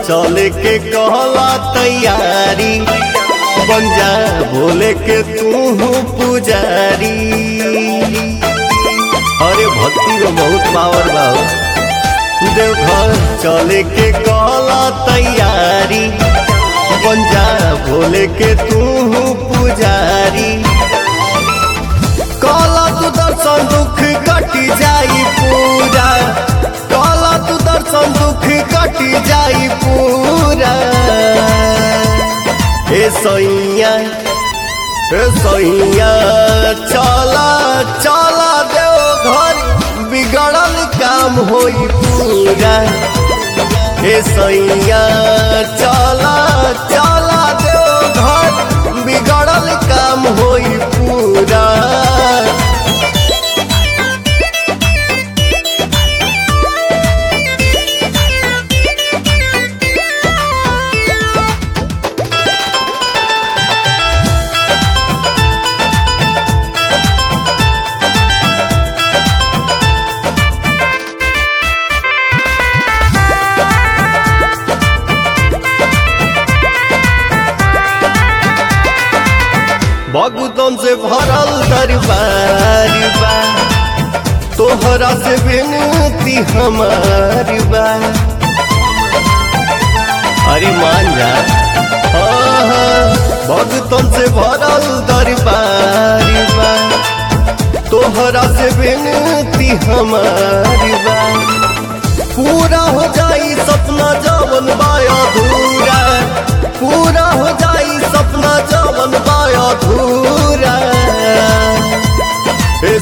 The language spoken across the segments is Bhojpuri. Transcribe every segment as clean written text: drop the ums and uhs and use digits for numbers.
चले के कहला तैयारी, बन जा भोले के तू पुजारी। अरे भक्ति में बहुत पावर बा। देवघर चले के कहला तैयारी, बन जा भोले के तू पुजारी। कहला तू दर्शन दुख कटी जाई पूरा, कहला तू दर्शन दुख कटी जाई पूरा। हे सैया चला चला देवघर, बिगड़ल काम होई पूरा। हे सैया चला चला देवघर, बिगड़ल काम होई पूरा। भगतन से भरल दरबार बा, तोहरा से विनती हमारी बा। अरे मान जा। भगतन से भरल दरबार बा, तोहरा से विनती हमारी बा। पूरा हो जाई सपना जवन बा अधूरा, पूरा हो जाई सपना जवन बा अधूरा। हे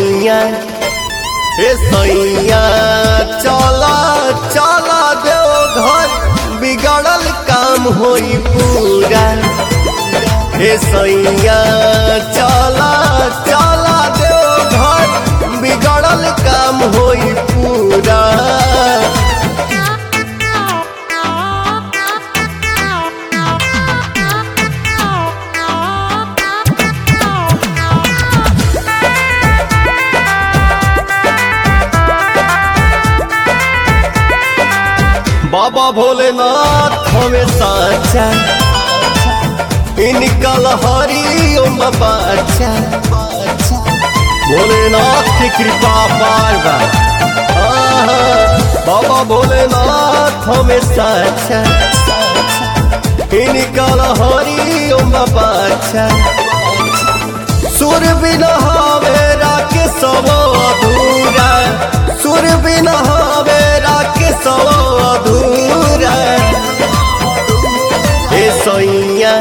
सैया चला चला देवघर, बिगड़ल काम होई पूरा। हे सैया चला चला देवघर, बिगड़ल काम होई पूरा। बाबा भोलेनाथ हमें साचा, इनकल हरि ओम बाचा। भोलेनाथ की कृपा पार बा। बाबा भोलेनाथ हमें साचा, इनकल हरि ओम बाचा। सुर बिना हवेरा के सब अधूरा, सुर बिना हवेरा के सब अधूरा। हे सैया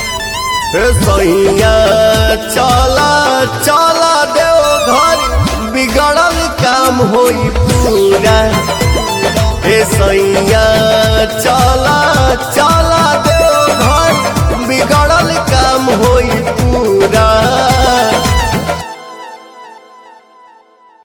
चला चला देवघर, बिगड़ल काम होई पूरा। हे सैया चला चला देवघर, बिगड़ल काम होई पूरा।